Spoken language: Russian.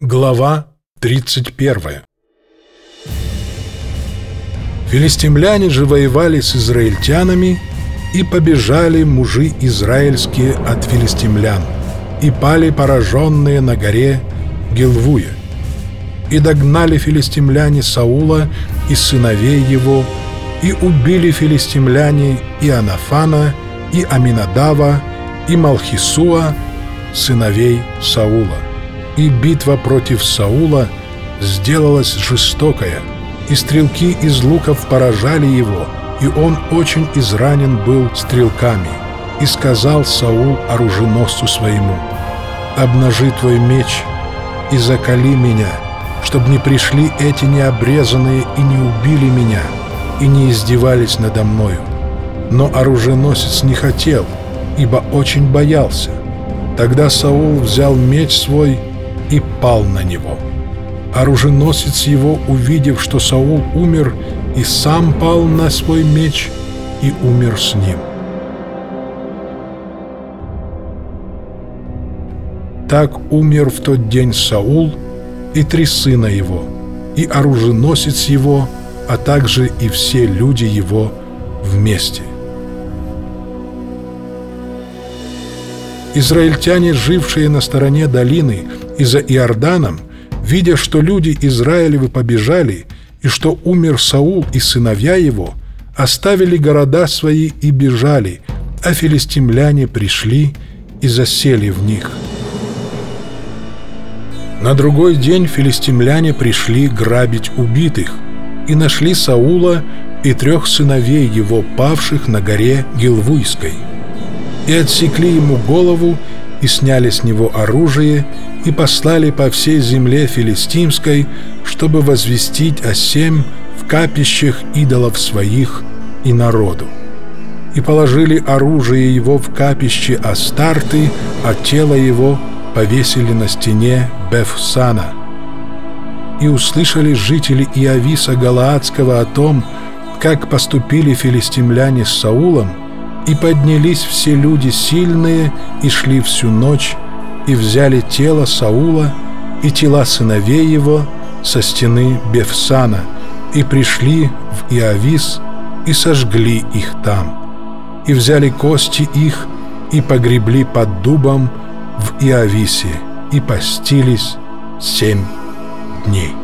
Глава 31. Филистимляне же воевали с израильтянами, и побежали мужи израильские от филистимлян, и пали пораженные на горе Гилвуе. И догнали филистимляне Саула и сыновей его, и убили филистимляне Иоаннафана, и Аминадава, и Малхисуа, сыновей Саула. И битва против Саула сделалась жестокая, и стрелки из луков поражали его, и он очень изранен был стрелками. И сказал Саул оруженосцу своему: «Обнажи твой меч и закали меня, чтобы не пришли эти необрезанные и не убили меня, и не издевались надо мною». Но оруженосец не хотел, ибо очень боялся. Тогда Саул взял меч свой и пал на него. Оруженосец его, увидев, что Саул умер, и сам пал на свой меч и умер с ним. Так умер в тот день Саул и 3 сына его, и оруженосец его, а также и все люди его вместе. Израильтяне, жившие на стороне долины и за Иорданом, видя, что люди Израилевы побежали, и что умер Саул и сыновья его, оставили города свои и бежали, а филистимляне пришли и засели в них. На другой день филистимляне пришли грабить убитых, и нашли Саула и 3 сыновей его, павших на горе Гилвуйской. И отсекли ему голову, и сняли с него оружие, и послали по всей земле филистимской, чтобы возвестить о сем в капищах идолов своих и народу. И положили оружие его в капище Астарты, а тело его повесили на стене Бефсана. И услышали жители Иависа Галаадского о том, как поступили филистимляне с Саулом, и поднялись все люди сильные, и шли всю ночь, и взяли тело Саула и тела сыновей его со стены Бефсана, и пришли в Иавис, и сожгли их там, и взяли кости их, и погребли под дубом в Иависе, и постились 7 дней.